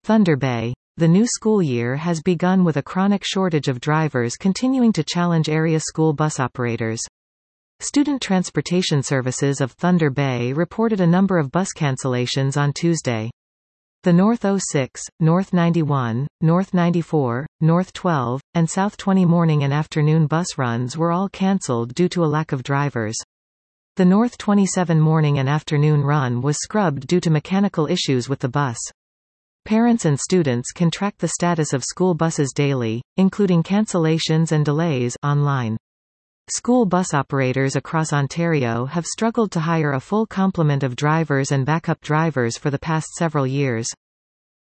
Thunder Bay. The new school year has begun with a chronic shortage of drivers continuing to challenge area school bus operators. Student Transportation Services of Thunder Bay reported a number of bus cancellations on Tuesday. The North 06, North 91, North 94, North 12, and South 20 morning and afternoon bus runs were all cancelled due to a lack of drivers. The North 27 morning and afternoon run was scrubbed due to mechanical issues with the bus. Parents and students can track the status of school buses daily, including cancellations and delays, online. School bus operators across Ontario have struggled to hire a full complement of drivers and backup drivers for the past several years.